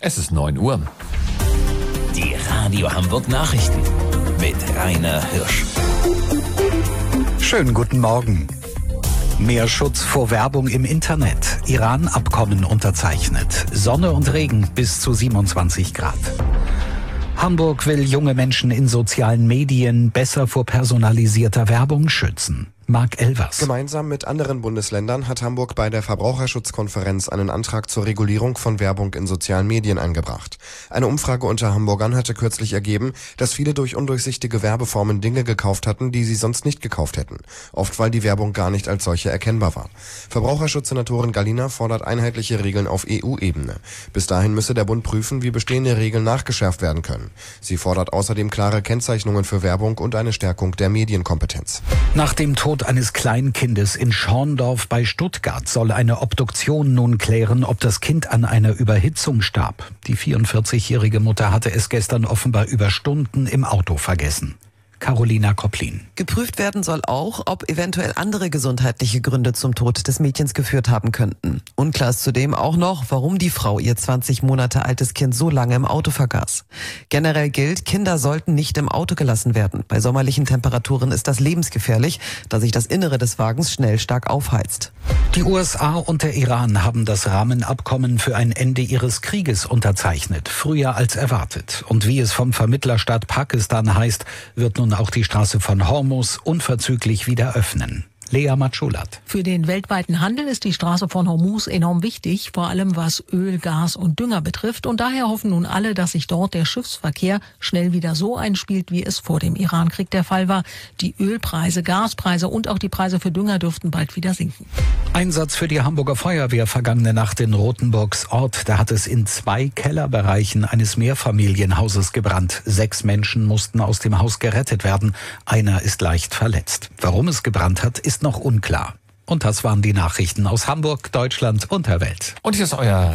Es ist 9 Uhr. Die Radio Hamburg Nachrichten mit Rainer Hirsch. Schönen guten Morgen. Mehr Schutz vor Werbung im Internet. Iran-Abkommen unterzeichnet. Sonne und Regen bis zu 27 Grad. Hamburg will junge Menschen in sozialen Medien besser vor personalisierter Werbung schützen. Marc Elvers. Gemeinsam mit anderen Bundesländern hat Hamburg bei der Verbraucherschutzkonferenz einen Antrag zur Regulierung von Werbung in sozialen Medien eingebracht. Eine Umfrage unter Hamburgern hatte kürzlich ergeben, dass viele durch undurchsichtige Werbeformen Dinge gekauft hatten, die sie sonst nicht gekauft hätten. Oft, weil die Werbung gar nicht als solche erkennbar war. Verbraucherschutzsenatorin Gallina fordert einheitliche Regeln auf EU-Ebene. Bis dahin müsse der Bund prüfen, wie bestehende Regeln nachgeschärft werden können. Sie fordert außerdem klare Kennzeichnungen für Werbung und eine Stärkung der Medienkompetenz. Nach dem Tod eines Kleinkindes in Schorndorf bei Stuttgart soll eine Obduktion nun klären, ob das Kind an einer Überhitzung starb. Die 44-jährige Mutter hatte es gestern offenbar über Stunden im Auto vergessen. Carolina Kopplin. Geprüft werden soll auch, ob eventuell andere gesundheitliche Gründe zum Tod des Mädchens geführt haben könnten. Unklar ist zudem auch noch, warum die Frau ihr 20 Monate altes Kind so lange im Auto vergaß. Generell gilt, Kinder sollten nicht im Auto gelassen werden. Bei sommerlichen Temperaturen ist das lebensgefährlich, da sich das Innere des Wagens schnell stark aufheizt. Die USA und der Iran haben das Rahmenabkommen für ein Ende ihres Krieges unterzeichnet, früher als erwartet. Und wie es vom Vermittlerstaat Pakistan heißt, wird nun auch die Straße von Hormuz unverzüglich wieder öffnen. Lea Matschulat. Für den weltweiten Handel ist die Straße von Hormuz enorm wichtig, vor allem was Öl, Gas und Dünger betrifft. Und daher hoffen nun alle, dass sich dort der Schiffsverkehr schnell wieder so einspielt, wie es vor dem Irankrieg der Fall war. Die Ölpreise, Gaspreise und auch die Preise für Dünger dürften bald wieder sinken. Einsatz für die Hamburger Feuerwehr vergangene Nacht in Rothenburgs Ort. Da hat es in 2 Kellerbereichen eines Mehrfamilienhauses gebrannt. 6 Menschen mussten aus dem Haus gerettet werden. Einer ist leicht verletzt. Warum es gebrannt hat, ist noch unklar. Und das waren die Nachrichten aus Hamburg, Deutschland und der Welt. Und hier ist euer